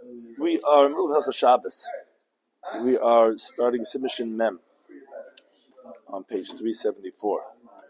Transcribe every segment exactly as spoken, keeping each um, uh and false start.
We are Milchach Shabbos. We are starting Simishin Mem on page three seventy-four.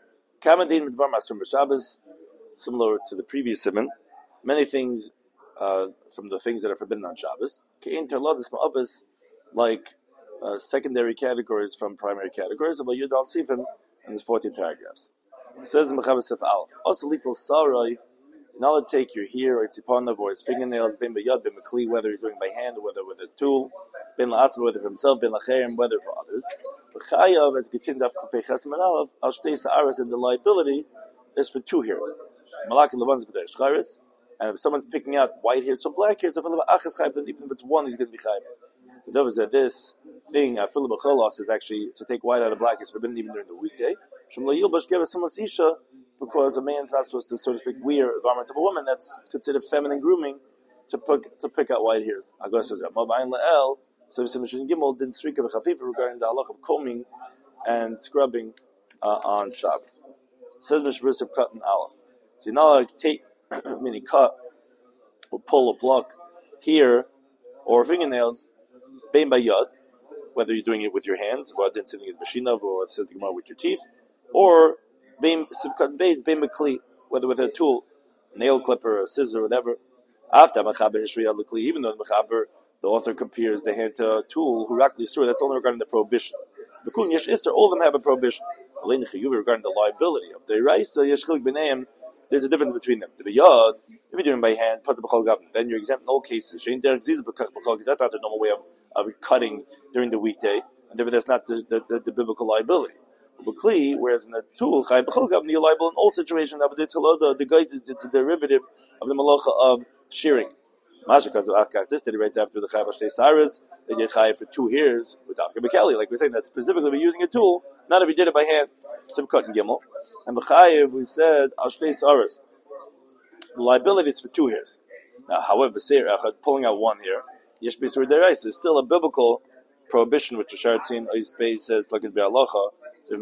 Kamadin Midvar Masrum Shabbos, similar to the previous Simin. Many things uh, from the things that are forbidden on Shabbos. Kein Terlodis Ma'abas, like uh, secondary categories from primary categories. About Yud Al Sifim, and there's fourteen paragraphs. It says in Mechaber Sef Aleph, also little sarai. Now take your hair, or its ipanav, or its fingernails, ben b'yad, ben b'kli, whether he's doing by hand or whether with a tool, ben la'atzma, whether for himself, ben la'cherim, whether for others. V'chayav, as getin daf k'pei chesem and aleph, al shtei sa'aras, and the liability is for two hairs. Malak and levan's b'day shcharis, and if someone's picking out white hairs from black hairs, if achas chayv, then even if it's one, he's going to be chayv. The Dov said this thing, afilu b'cholos, is actually to take white out of black is forbidden even during the weekday. Shem lo yilbash geva samasisha, because a man's not supposed to, so to speak, wear a garment of a woman. That's considered feminine grooming to pick to pick out white hairs. Agos says, "Mabayin la'el." So Simishin Gimel didn't speak of a chafifa regarding the halach of combing and scrubbing uh, on Shabbos. Says Mishbris of cut and aleph. So now like take, meaning cut or pull or pluck hair or fingernails, bein by yad, whether you're doing it with your hands, or then sitting as machinav, or sitting with your teeth, or Beim sivkat beis beim b'kli, whether with a tool, nail clipper, a scissor, whatever. After machaber hishriya l'kli, even though the machaber, the author compares the hand to a tool, hurak l'isur, that's only regarding the prohibition. B'kun yesh iser, all of them have a prohibition. Alein chiyuv regarding the liability of the raisa yesh chilik b'neim. There's a difference between them. The b'yad, if you're doing by hand, put the b'chol gavin, then you're exempt in all cases. Shein derek ziz b'kach b'chol, because that's not the normal way of, of cutting during the weekday, and therefore that's not the, the, the, the biblical liability. Whereas in the tool, you're liable in all situations. The guys is it's a derivative of the malacha of shearing. Because of this that he writes after the Chayav Shtei Saras, they did Chayav for two hairs with Dafka Bekali. Like we're saying, that specifically we're using a tool, not if you did it by hand. Sivkot and Gimel. And B'chayev, we said, Al Shtei Saras. The liability is for two hairs. Now, however, pulling out one hair, Yesh B'Sur Derais is still a biblical prohibition, which the Sharatzin Oizbei says, like in Be'alacha, and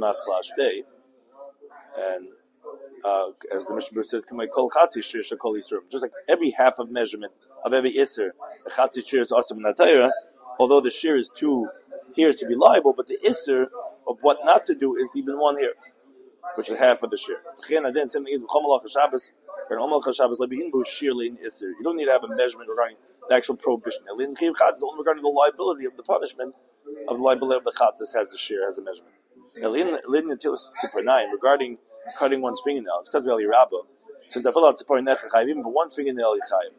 uh, as the Mishnah says, just like every half of measurement of every isser, the chatzi shear is awesome in the Torah, although the shear is two hairs to be liable, but the isser of what not to do is even one hair, which is half of the shear. You don't need to have a measurement regarding the actual prohibition. It's only regarding the liability of the punishment of the liability of the chatz has a shear, has a measurement. Regarding cutting one's fingernails, because we are Rabba, since the fellow even for one fingernail,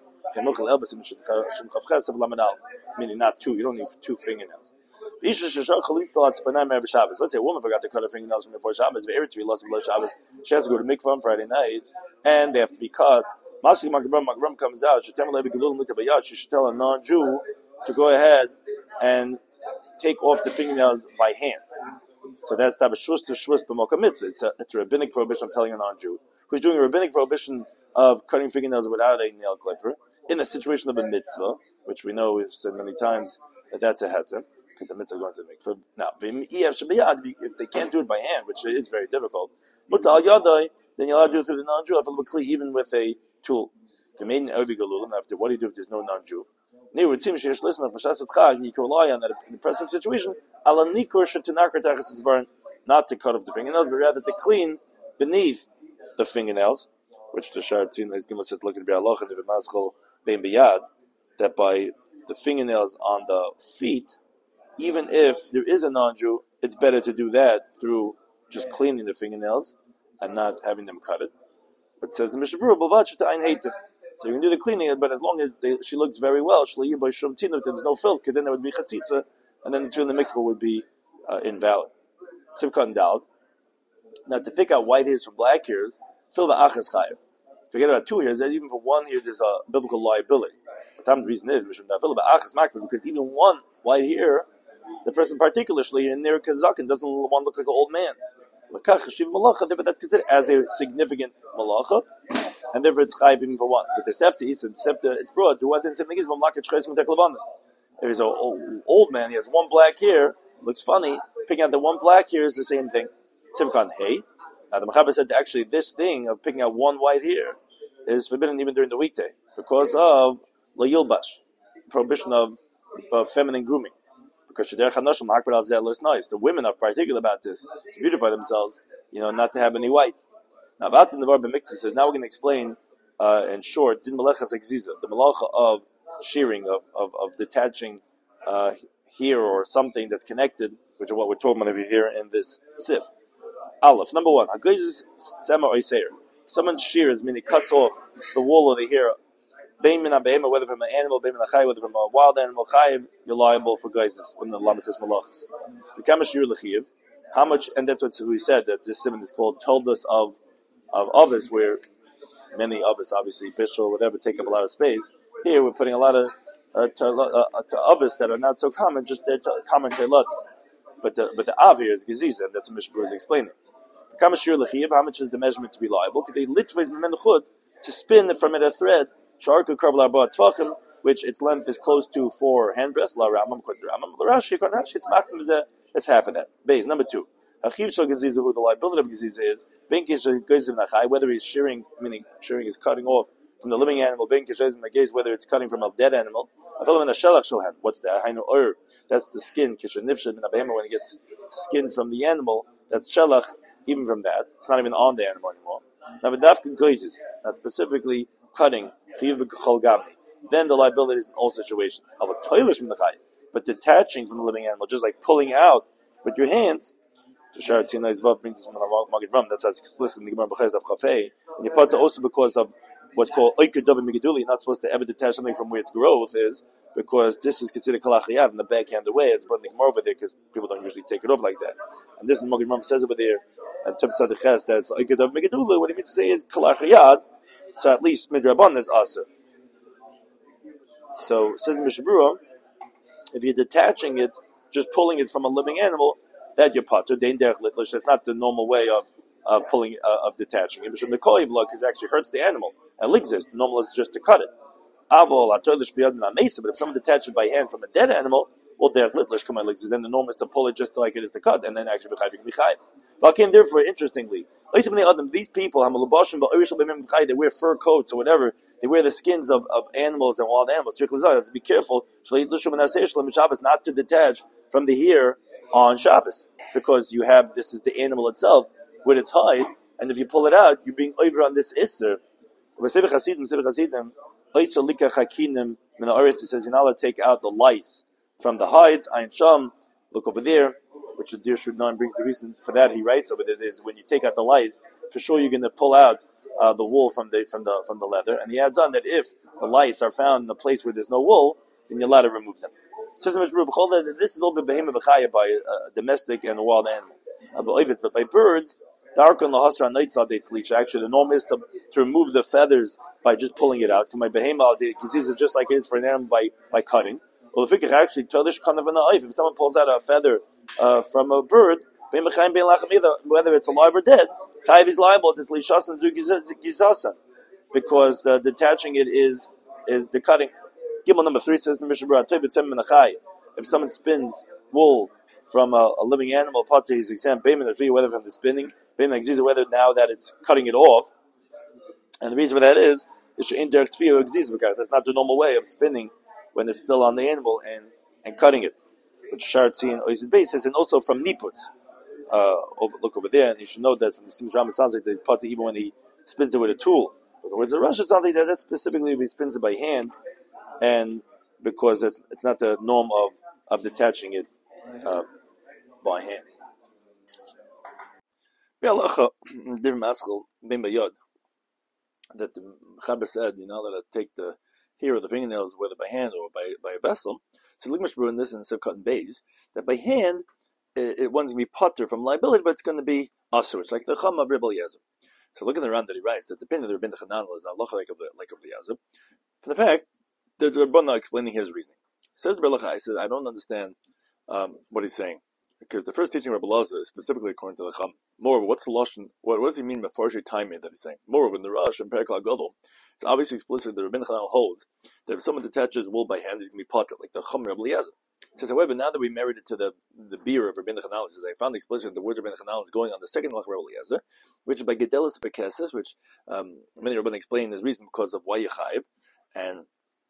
meaning not two, you don't need two fingernails. Let's say a woman forgot to cut her fingernails from before Shabbos, she has to go to mikvah on Friday night, and they have to be cut. Magrum comes out, she should tell a non-Jew to go ahead and take off the fingernails by hand. So that's the shus to shus b'moka mitzvah. It's a, it's a rabbinic prohibition. I'm telling a non-Jew who's doing a rabbinic prohibition of cutting fingernails without a nail clipper in a situation of a mitzvah, which we know we've said many times that that's a heter because the mitzvah going to the mikvah. Now, if they can't do it by hand, which is very difficult, then you'll have to do it through the non-Jew, even with a tool. After what do you do if there's no non-Jew? You can rely on that in the present situation, not to cut off the fingernails, but rather to clean beneath the fingernails, which the Sharatzin says, look at the that by the fingernails on the feet, even if there is a non-Jew, it's better to do that through just cleaning the fingernails and not having them cut it. But it says the Mishnah Berurah, so you can do the cleaning, but as long as they, she looks very well, there's no filth, because then there would be chatzitza, and then the two in the mikvah would be uh, invalid. Sivkot and Dal. Now to pick out white hairs from black hairs, fill the achas chayev. Forget about two hairs, that even for one hair there's a biblical liability. The time the reason is because even one white hair, the person particularly in their kazakin doesn't want to look like an old man. Therefore that's considered as a significant malacha. And therefore it's chayv even for one. But the sefta is, the sefta, it's broad. Do what then same thing is, if he's an old, old man, he has one black hair, looks funny, picking out the one black hair is the same thing. Simkan, hey. Now the Mechaber said that actually this thing of picking out one white hair is forbidden even during the weekday, because of la yilbash. prohibition of, of feminine grooming. Because the women are particular about this, to beautify themselves, you know, not to have any white. Now, Vatin the Barba Mikta says, now we're going to explain, uh, in short, Din Melechas Exisa, the Malacha of shearing, of, of, of detaching uh, here or something that's connected, which is what we're talking about over here in this sif. Aleph, number one, someone shears, meaning cuts off the wool of the hair, whether from an animal, whether from a wild animal, you're liable for geizes when the lamitis malachas. How much, and that's what we said, that this simon is called toldus of of ovis, where many ovis, obviously, bishul, whatever, take up a lot of space. Here we're putting a lot of uh, to, uh, to ovis that are not so common, just they're to, common teilot. But the but the avir is geziza, and that's what Mishpur is explaining. How much is the measurement to be liable? To spin from it a thread, which its length is close to four handbreadths. It's maximum. That's half of that. Base number two. The liability of geziza is whether he's shearing, meaning shearing is cutting off from the living animal, whether it's cutting from a dead animal. What's that? That's the skin. When it gets skinned from the animal, that's shalach. Even from that, it's not even on the animal anymore. Now, v'dafka glazes, not specifically cutting, then the liability is in all situations. But detaching from the living animal, just like pulling out with your hands, that's how it's explicit in the Gemara B'chayz of Chafei. And you put also because of what's called oiked dov migduli, you're not supposed to ever detach something from where its growth is, because this is considered kalachiyad in the backhand way, as brought more over there, because people don't usually take it off like that. And this is Magen Ram says over there, and Tuftzad Ches, that it's oiked dov migduli. What he means to say is kalachiyad, so at least midrabban is asa. So says the Mishabura, if you're detaching it, just pulling it from a living animal, that you're patur dein derech litlish. That's not the normal way of uh, pulling uh, of detaching it. Because the koiv look is actually hurts the animal. It exists. Normal is just to cut it. But if someone detaches it by hand from a dead animal, well, derech litlish come on exist. Then the norm is to pull it just like it is to cut, and then actually b'chayv can be chayv. But came therefore, interestingly, these people, they wear fur coats or whatever. They wear the skins of, of animals and wild animals. You have to be careful not to detach from the hair on Shabbos, because you have, this is the animal itself with its hide, and if you pull it out, you're being over on this isser. It says you're not allowed to take out the lice from the hides. Ayin Sham, look over there, which the Dir Shudnan brings the reason for that. He writes over there is when you take out the lice, for sure you're going to pull out uh, the wool from the from the from the leather. And he adds on that if the lice are found in a place where there's no wool, then you're allowed to remove them. This is all behemoth b'chaya by a domestic and a wild animal. But by birds, the arkan lahasra neitzad they teach. Actually, the norm is to, to remove the feathers by just pulling it out. My behemoth they is just like it is for an animal by by cutting. Well, if it actually talish kind of an if someone pulls out a feather uh, from a bird, whether it's alive or dead, chayiv is liable to lishasan gizasan, because uh, detaching it is is the cutting. Gimel number three says in the Mishnah, if someone spins wool from a, a living animal, part his exam, whether from the spinning, whether now that it's cutting it off, and the reason for that is that's not the normal way of spinning when it's still on the animal and, and cutting it. Which Shartzi and Oizid Base says, and also from Niputs. Uh, over, look over there, and you should know that from the Simon Rama sounds like the part even when he spins it with a tool. In other words, the Russia sounds like that, that's specifically if he spins it by hand, and because it's, it's not the norm of, of detaching it uh, by hand. That the Chaber said, you know, that I take the hair of the fingernails, whether by hand or by, by a vessel. So Ligmash Brew in this and so cut and bays, that by hand, it, it one's going to be potter from liability, but it's going to be asur. It's like the Chama of Rebbe Eliezer. So look at the round that he writes, that the opinion of the Rebbe Chananel is not like of like of Eliezer. For the fact that the Rebbe not explaining his reasoning. Says the Rebbe, I said, I don't understand um, what he's saying. Because the first teaching of Rebbe Eliezer is specifically according to the Chama. Moreover, what's the Lashon? What, what does he mean by Farshi timing that he's saying? Moreover, in the Rosh and Perikla Gadol, it's obviously explicit that Rebbe Chananel holds that if someone detaches wool by hand, he's going to be potter, like the Chama of Eliezer. It says, however, now that we married it to the the beer of Rabbeinu Chananel, it says, I found explicit the word of Rabbeinu Chananel is going on the second halach of Rabbi Eliezer, which is by Gedelis Bekeses, which um, many Rabbanim explain is reason because of why Yechayev, and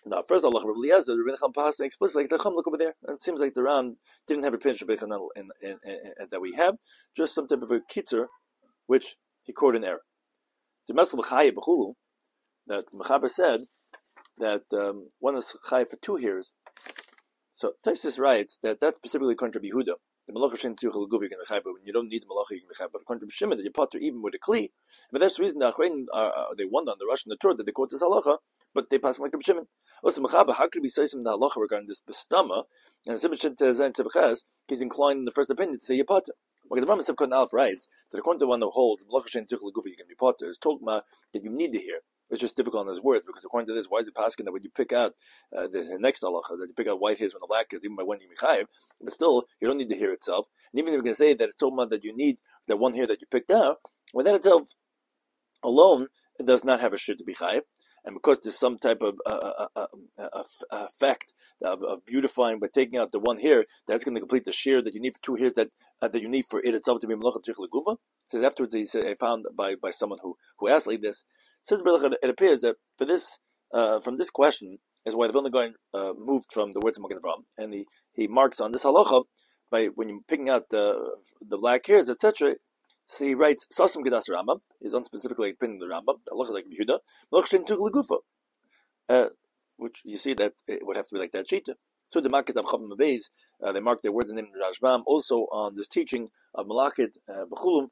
Now, first Allah, Rabbi Eliezer, Rabbi Nachman passed explicitly like the Chum, look over there. And it seems like the Ran didn't have a pinch of Bechanel in, in, in, in, that we have, just some type of a kitzer, which he quoted in error. The Mesel B'chayah B'chulu, that Mechaber said that um, one is Chayah for two years. So Taisus writes that that's specifically according to Yehuda. The Malacha Shen Tzurch L'Guv you can Mechaber, when you don't need the Malacha you can Mechaber. But according to Shimon, that you potter even with a Kli. But that's the reason the Achrein, uh, they won on the Rush and the Torah that they quote this halacha, but they pass like Reb Shimon. Also, Mechaber, how could we say some of the halacha regarding this bestama? And Simon Shen Tezayin Sebechaz, he's inclined in the first opinion to say you potter. Well, the Rambam Sevkot Aleph writes that according to one who holds Malacha Shen Tzurch L'Guv you can be potter, is told ma that you need to hear. It's just difficult in his words, because according to this, why is it passing that when you pick out uh, the next halacha, that you pick out white hairs from the black hairs, even by one you mechayev, but still, you don't need the hair itself. And even if you're going to say that it's told about that you need that one hair that you picked out, well, that itself alone, it does not have a shir to be chayev. And because there's some type of uh, uh, uh, uh, effect of, of beautifying by taking out the one hair, that's going to complete the shear that you need for two hairs that uh, that you need for it itself to be malacha tzurch l'guva. Says afterwards, he said, I found by, by someone who, who asked like this. Says it appears that for this, uh, from this question is why the Vilna Gaon uh, moved from the words of Magen Avraham, and he, he marks on this halacha by when you're picking out the the black hairs, et cetera. So he writes Sasam Gedas Rambam is unspecifically opinion of the Rambam. The halacha is like Yehuda, Malach Tzurch L'Gufa, uh which you see that it would have to be like that shita. So the Makkah of Chavim Abayz, uh, they mark their words in the name of Rashbam also on this teaching of Malachid uh, B'chulum.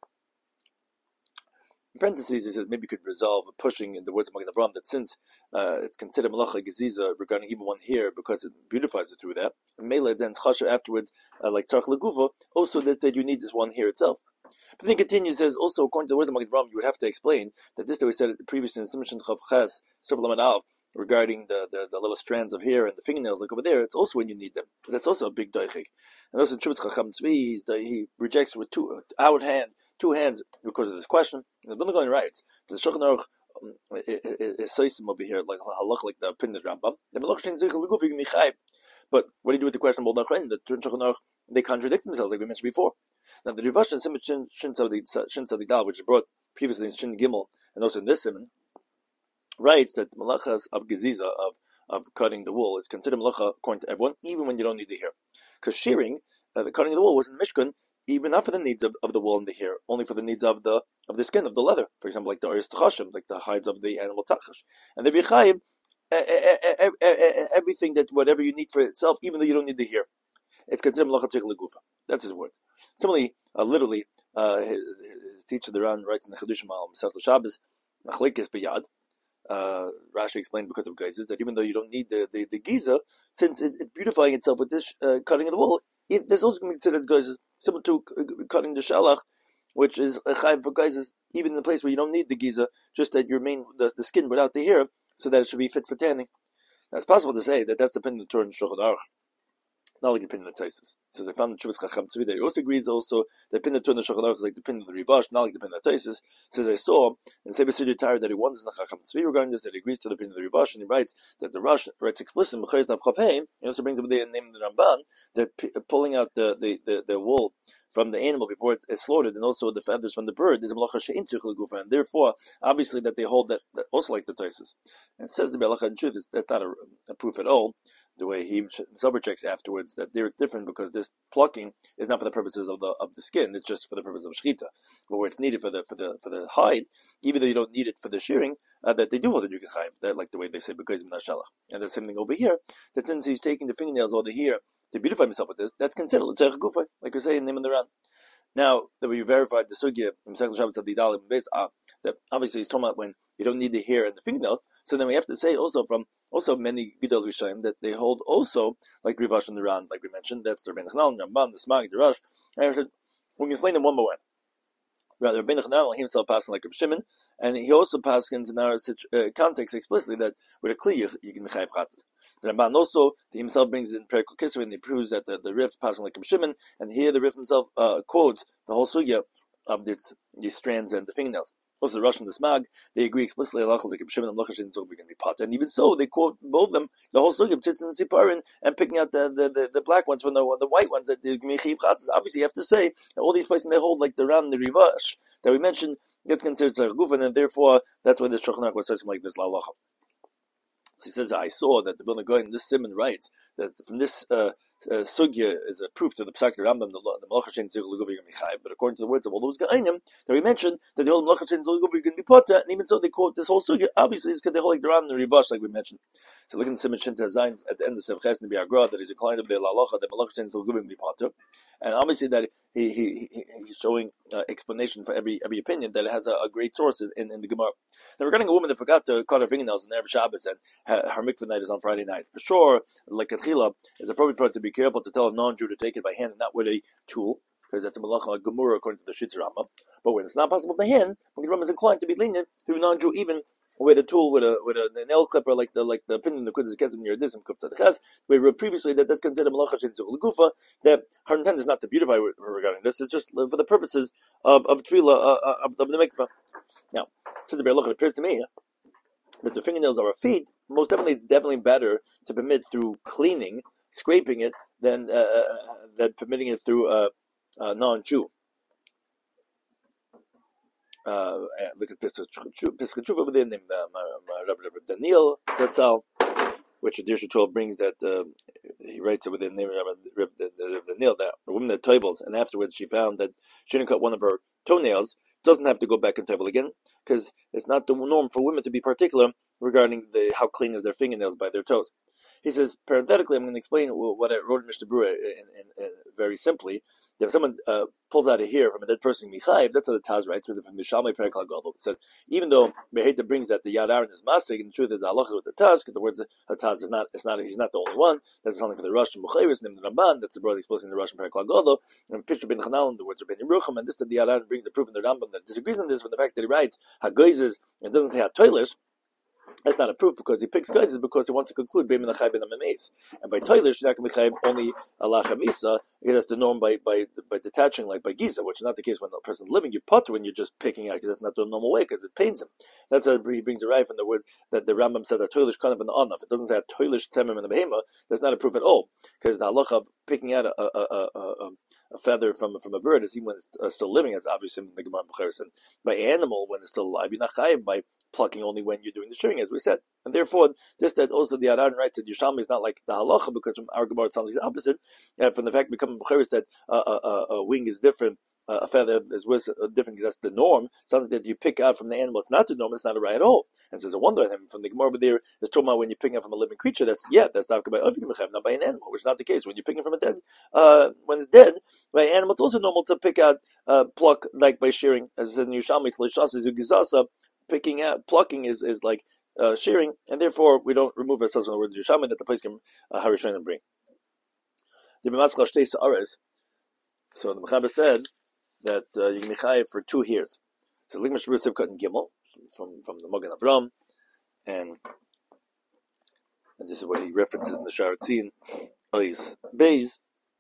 In parentheses, he says maybe you could resolve pushing in the words of Magen Avraham that since uh, it's considered malacha geziza regarding even one hair because it beautifies it through that, and mele then chasha afterwards uh, like tzarch leguva, also that, that you need this one hair itself. But then he continues, says also according to the words of Magen Avraham, you would have to explain that this that we said previously in Simon Chav Ches Lamed Av regarding the, the the little strands of hair and the fingernails like over there. It's also when you need them. But that's also a big doichik. And also in Shuvas Chacham Tzvi, he rejects with two outward hand. Two hands because of this question. And the Vilna Gaon writes the Shulchan Aruch um, is soisim over here like halach like the opinion of Rambam. The Malach Shen Tzurch L'Guv you can be chayev. But what do you do with the question of Bol Nachrein? The Shulchan Aruch they contradict themselves like we mentioned before. Now the Rivash and Simon Shin Shin Tzadik Dal, which is brought previously in Shin Gimel and also in this Simon, writes that the malachas of geziza of of cutting the wool is considered malacha according to everyone, even when you don't need the hair. Because shearing, uh, the cutting of the wool was in Mishkan. Even not for the needs of, of the wool and the hair, only for the needs of the of the skin, of the leather. For example, like the oris tachashim, like the hides of the animal tachash. And the bichayim, everything that, whatever you need for itself, even though you don't need the hair. It's considered malacha tzurch l'gufa. That's his word. Similarly, uh, literally, uh, his, his teacher, the Ran, writes in the Chedushim al Masechet Shabbos, machlekes biyad. Uh, Rashi explained because of geizes that even though you don't need the, the, the giza, since it's, it's beautifying itself with this uh, cutting of the wool, it, there's also going to be considered as geizes. Similar to cutting the shalach, which is a chayv for guys, even in the place where you don't need the giza, just that you remain the, the skin without the hair, so that it should be fit for tanning. Now, it's possible to say that that's the opinion of the Torah and Shulchan Aruch, not like the opinion of the Taisus. It says I found the Shuvas Chacham Tzvi that he also agrees also the opinion of the Torah and Shulchan Aruch is like the opinion of the Ribash, not like the opinion of the Taisus. Says I saw in Sefer Siddur Torah that he wonders in the Chacham Tzvi regarding this, that he agrees to the opinion of the Ribash, and he writes that the Rush writes explicitly in Mechayos Nav Chav Hey, he also brings up the name of the Ramban that p- pulling out the the, the, the wool from the animal before it is slaughtered, and also the feathers from the bird is a malacha she'in tzurch l'gufa, and therefore, obviously, that they hold that, that also like the Taisus. And it says the Belacha in truth is that's not a, a proof at all. The way he himself checks afterwards that there it's different because this plucking is not for the purposes of the of the skin; it's just for the purpose of shechita. But where it's needed for the for the for the hide, even though you don't need it for the shearing, uh, that they do hold the you can chayiv. That like the way they say because of shalach. And the same thing over here. That since he's taking the fingernails or the hair to beautify himself with this, that's considered l'tzarech gufa, like we say in the name of the Ran. Now that we verified the sugya in Masechet Shabbos Adidalim base ah that obviously he's talking about when you don't need the hair and the fingernails. So then we have to say also from also many Gidol Rishayim that they hold also like Rivash and the Ran, like we mentioned. That's the Rebbeinu Chananel, Ramban, the Smag, the Rush. We can explain them one by one. Rather, Rebbeinu Chananel himself passing like Reb Shimon, and he also passes in our uh, context explicitly that with a kli you, you can mechayev chatat. The Ramban also he himself brings in Perikut Kisra and he proves that the, the Rif passing like Reb Shimon, and here the Rif himself uh, quotes the whole sugya of this, these strands and the fingernails. Also, the Rush and the Smag, they agree explicitly like Reb Shimon and Malacha Shen Tzurch can be pot. And even so, they quote both of them, the whole sugya of Tzitzin and Siparin, and picking out the, the, the, the black ones from the the white ones that they mechayev chatat. Obviously, you have to say that all these places they hold like the Ran, the Rivash that we mentioned, gets considered tzarech gufa, and therefore that's why the Shulchan Aruch was saying like this la halacha. So he says, I saw that the Vilna Gaon, this Simon writes that from this uh, uh, sugya is a proof to the Psak Rambam, the the Malacha Shein Zigul Guvi Michai. But according to the words of all those Gaonim, that we mentioned that the whole Malacha Shein Zigul Guvi can be Potter, and even so they quote this whole sugya. Obviously, it's because they hold like the Ram and the Rivash, like we mentioned. So look in Simon Shinta Zayin at the end of Sevches and Biagra that he's inclined to be Lalacha that Malacha Shein Zigul Guvi can be Potter, and obviously that he he, he he's showing uh, explanation for every every opinion that it has a, a great source in, in, in the Gemara. Now regarding a woman that forgot to cut her fingernails on Erev Shabbos and her, her mikvah night is on Friday night, for sure, like Kachila, it's appropriate for her to be careful to tell a non-Jew to take it by hand and not with a tool, because that's a malacha gemura according to the Shitz Rambam. But when it's not possible by hand, when the Rambam is inclined to be lenient to a non-Jew even with a tool, with a with a nail clipper, like the like the opinion of the Kudas Kesem near this Kuptzadechas, we read previously that that's considered malacha shein zechul gufa. That her intent is not to beautify regarding this; it's just for the purposes of of tefillah uh, of, of the mikvah. Now, since the Be'er, it appears to me that the fingernails of our feet, most definitely, it's definitely better to permit through cleaning, scraping it, than uh, than permitting it through a, a non-Jew. Uh, look at Pesach Tshuva over there, named Rabbi Daniel Tetzal, which Dirshu twelve brings that uh, he writes it within the name of Rabbi Daniel, that a woman that toivels, and afterwards she found that she didn't cut one of her toenails, doesn't have to go back and toivel again, because it's not the norm for women to be particular regarding the how clean is their fingernails by their toes. He says, parenthetically, I'm going to explain what I wrote in Mishnah Berurah in, in, in, very simply. If someone uh, pulls out a hair from a dead person, Michayev, that's how the Taz writes with it from Mishalmei Perek HaGadol. It says, even though Meheta brings that the Yad Aaron is Masig, and the truth is the halacha with the Taz, because the words of Taz is not, it's not, he's not the only one. That's something for the Rosh Muchayris, named the Ramban, that's the brother exposing the Rosh Perek HaGadol, and Pishra ben Chanal, the words of Ben Yerucham, and this that the Yad Aaron brings a proof in the Rambam that disagrees on this from the fact that he writes, HaGoizes, and doesn't say HaToilish. That's not a proof because he picks guys because he wants to conclude Beim Menachai Ben Amameis. And by Toilish, you're not going to be only Allah Chamisa. That's the norm by, by by detaching, like by Giza, which is not the case when the person's living. You putter when you're just picking out, because that's not the normal way, because it pains him. That's how he brings a right from the word that the Rambam said that Toilish kind of an on. If it doesn't say Toilish Temim in the Behema, that's not a proof at all. Because the halacha of picking out a, a, a, a, a feather from from a bird is even when it's uh, still living, as obviously in the Gemara B'cheres. And by animal, when it's still alive, you're not chayiv by plucking only when you're doing the shearing, as we said. And therefore, this that also the Aran writes that Yerushalmi is not like the halacha, because from our Gemara it sounds like the opposite. And from the fact becoming B'cheres that uh, a, a, a wing is different, uh, a feather is worse, uh, different, because that's the norm. Sounds like that you pick out from the animal, it's not the norm, it's not a right at all. And so there's a wonder in him from the Gemara over there is talking about when you're picking out from a living creature. That's yeah, that's not by not by an animal, which is not the case. When you're picking from a dead, uh, when it's dead, by an animal, it's also normal to pick out, uh, pluck like by shearing, as it says in Yerushalmi, picking out, plucking is is like uh, shearing, and therefore we don't remove ourselves from the word Yerushalmi that the place can uh, Harishan and bring. So the Mechaber said that uh, you can be chayiv for two hairs. So Lik Mishnah Berurah cut in Gimel from from the Magen Avram, and and this is what he references in the Sharatzin Ois Beis.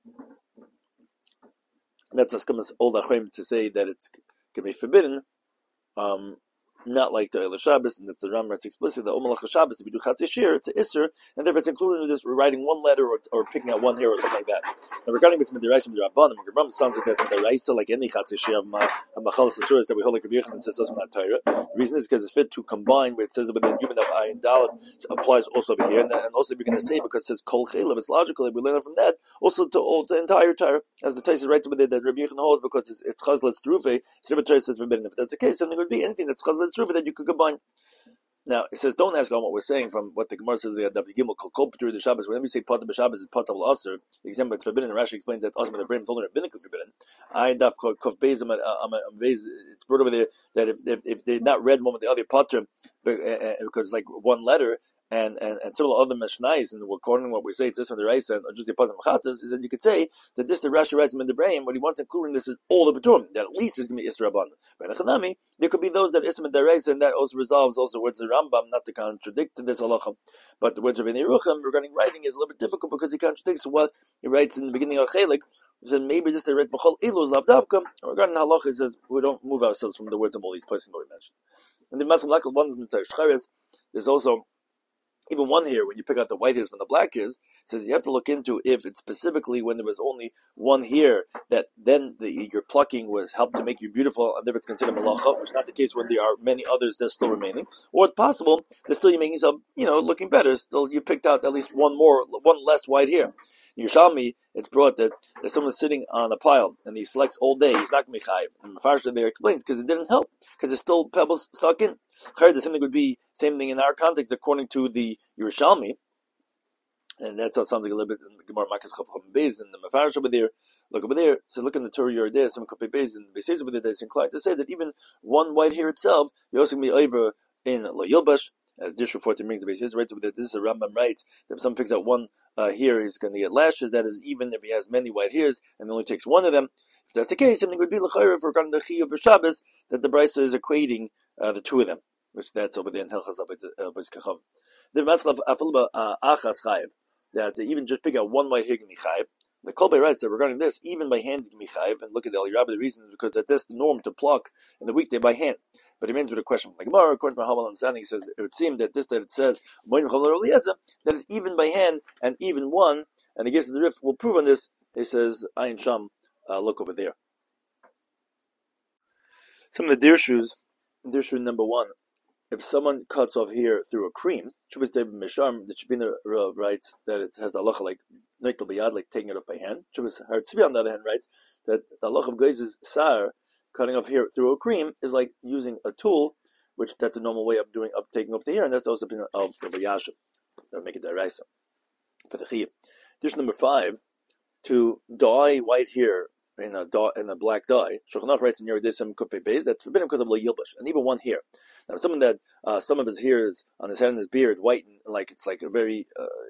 That's Askamas Old Achreim to say that it's can be forbidden. Um, Not like the Eila Shabbos, and that's the Ram writes explicitly that Omalach Shabbos, if you do Chatzei Shir, it's an Isser, and therefore it's included in this writing one letter or, or picking out one hair or something like that. Now regarding this Midiraisa Midirabban, the Ram sounds like that's Midiraisa, like any Chatzei Shir of Machalas Asuras that we hold like Rabbi Yochanan and says also not Torah. The reason is because it's fit to combine where it says within human of Ayin Dalet applies also over here, and, and also we're going to say because it says Kol Chelev, it's logical that we learn from that also to all the entire Torah, as the Taisa writes with it that Rabbi Yochanan holds because it's it's Chazletz Rufe, so Torah says forbidden. If that's the case, then there would be anything that's Chazletz that you could combine. Now it says, don't ask on what we're saying from what the Gemara says the Dav Gimel Kol Patur the Shabbos. Whenever you say Patur b'Shabbos, it's Patur l'Aser. The example it's forbidden. And Rashi explains that Asma the Brain is only rabbinically forbidden. I Daf Kof Beis it's brought over there that if if, if they're not read one with the other Patur because it's like one letter. And, and and several other Mishnayos, and according to what we say, it's this one the Raisa and just the Patam Chatas, is that you could say that this the Rashi writes in the brain, what he wants including this is all the Baturim, that at least is going to be Isra Rabban. But in Chanami, there could be those that Isra the Raisa, and that also resolves also words of the Rambam, not to contradict this halacha. But the words of Ben Yerucham regarding writing is a little bit difficult because he contradicts what he writes in the beginning of Chelik. He said maybe just the Red B'chol Ilu is Lavdavka. Regarding halacha, he says we don't move ourselves from the words of all these places that we mentioned. And the Masam Lakal ones There's also even one hair, when you pick out the white hairs from the black hairs, says you have to look into if it's specifically when there was only one hair that then the, your plucking was helped to make you beautiful, and if it's considered malacha, which is not the case when there are many others that's still remaining, or it's possible that still you're making yourself, you know, looking better. Still, you picked out at least one more, one less white hair. In Yerushalmi, it's brought that if someone's sitting on a pile and he selects all day, he's not going to be chayiv. And Mefarshim there explains because it didn't help, because there's still pebbles stuck in. The same thing would be same thing in our context according to the Yerushalmi, and that's how it sounds like a little bit in the Gemara Makas Chav Chum Beis and the Mefarshim over there. Look over there. So look in the Torah Yerideh, some Kopei Beis and the Beis over there. That's inclined to say that even one white hair itself, you're also going to be over in Lo Yilbash. As Dish report brings the basis, right? So this is a Rambam writes that if someone picks out one uh, hair, he's going to get lashes. That is, even if he has many white hairs and only takes one of them. If that's the case, something would be l'chayr for regarding the chiyuv of Shabbos that the brisa is equating uh, the two of them, which that's over there in Hilchas Abayis Kachav. The maslav afilba achas chayiv that even just pick out one white hair can be chayiv. The Kolbe writes that regarding this, even by hand can be chayiv. And look at the El Rabbi, the reason is because that that's the norm to pluck in the weekday by hand. But he means with a question from the Gemara, according to my humble understanding, he says it would seem that this that it says that is even by hand and even one, and the Geis of the Rif will prove on this. He says Ayin Sham, uh, look over there. Some of the dirshu's, dirshu number one, if someone cuts off here through a cream, Shuvas David Misham, the Shabina writes that it has the halacha like noitel b'yad, like taking it off by hand. Shuvas Har Tzvi on the other hand writes that the halacha of Geiz's sar, cutting off hair through a cream, is like using a tool, which that's the normal way of doing of taking off the hair, and that's also opinion of Rabbi Yashiv. That would make it deraisa for the chiyuv. Dish number five, to dye white hair in a dye, in a black dye. Shulchan Aruch writes in Yeridei Kopei Beis that's forbidden because of lo yilbash, and even one hair. Now, someone that uh, some of his hairs on his head and his beard white, like it's like a very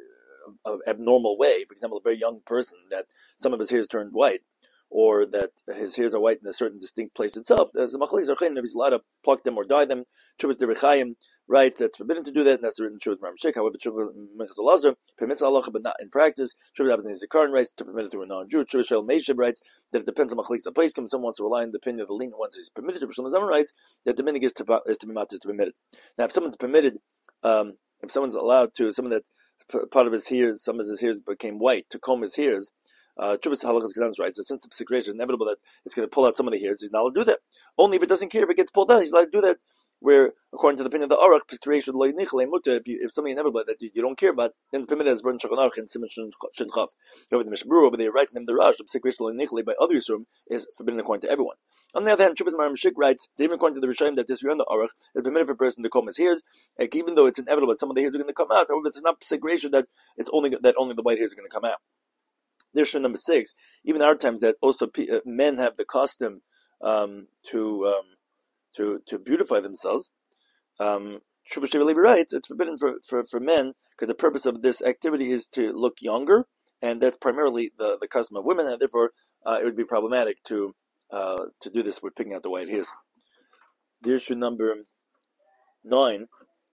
uh, abnormal way. For example, a very young person that some of his hairs turned white, or that his hairs are white in a certain distinct place itself. As a machlokes archein, if he's allowed to pluck them or dye them, Chuvas Derechayim writes that's forbidden to do that, and that's written in Chuvas Maram Shik. However, Chuvas Minchas Elazar permits halacha, but not in practice. Chuvas Abed Zikaron writes to permit it through a non-Jew. Chuvas Shel Meishib writes that it depends on machlokes apaiskim. Someone wants to rely on the opinion of the lenient ones is permitted. Chuvas Shel Zaman writes that the minig is to is to be matzah to permitted. Now, if someone's permitted, um, if someone's allowed to, someone that part of his hairs, some of his hairs became white, to comb his hairs. Uh, Chuvas Halachas Gedan's right. So since the psicration is inevitable that it's going to pull out some of the hairs, he's not allowed to do that. Only if it doesn't care if it gets pulled out, he's allowed to do that. Where, according to the opinion of the Aruch, psicration lo yinichel muta. If you, if something inevitable that you, you don't care about, then the permitted is burned Shulchan Aruch and Simon Shin Chav. Over the Mishnah Berurah over there writes in the Rash, the psicration lo yinichel by other Yisurim is forbidden according to everyone. On the other hand, Chuvas Maram Shik writes that even according to the Rishonim that disagree on the Aruch, it's permitted for a person to comb his hairs, like, even though it's inevitable that some of the hairs are going to come out. However, it's not psicration that it's only that only the white hairs are going to come out. There's number six. Even in our times, that also uh, men have the custom um, to um, to to beautify themselves. Um, Shuvas Levi writes it's forbidden for, for, for men because the purpose of this activity is to look younger, and that's primarily the, the custom of women, and therefore uh, it would be problematic to uh, to do this with picking out the white hairs. There's number nine,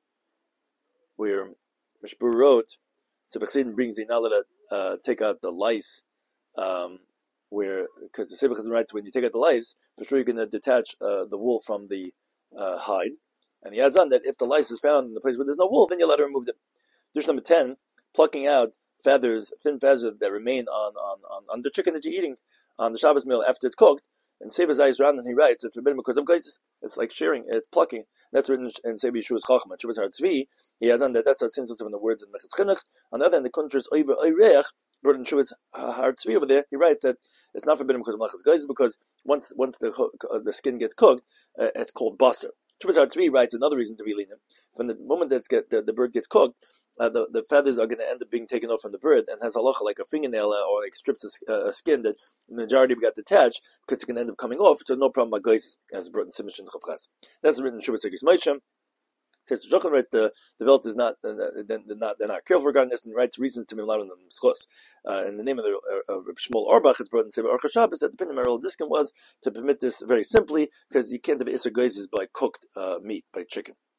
where Mishbur wrote, so Chassidin brings the knowledge that Uh, take out the lice, um, where because the Sefer Chazon writes when you take out the lice, for sure you're going to detach uh, the wool from the uh, hide, and he adds on that if the lice is found in the place where there's no wool, then you let her remove them. Dish number ten, plucking out feathers, thin feathers that remain on, on, on, on the chicken that you're eating on the Shabbos meal after it's cooked. And Sefer Zayis Ran, and he writes it's forbidden because of guys. It's like shearing, it's plucking. That's written in Sefer Yeshua's Chachma. Chuvas Har Tzvi, he has on that. That's how it seems in the words in Mechitz Chinuch. On the other hand, the contrast over Oirech, brought in Chuvas Har Tzvi over there, he writes that it's not forbidden because of Malchus Geis, because once once the uh, the skin gets cooked, uh, it's called basar. Chuvas Har Tzvi writes another reason to be lenient. From the moment that get, the, the bird gets cooked, uh, the, the feathers are going to end up being taken off from the bird and has halacha like a fingernail uh, or like strips of uh, skin that the majority got detached because it's going to end up coming off. So no problem by Geis as brought in Simon Shin Chavchas. That's written in Chuvas Egis Moshe. Says Jochen writes the the Velt is not uh, they're not they're not careful regarding this and writes reasons to be allowed in the schos. Uh, and the name of the uh, uh, Shmuel Auerbach is brought in Sefer Orcha Shabbos that the opinion of Meryl Diskin was to permit this very simply because you can't have Isser Geizes by cooked uh, meat by chicken.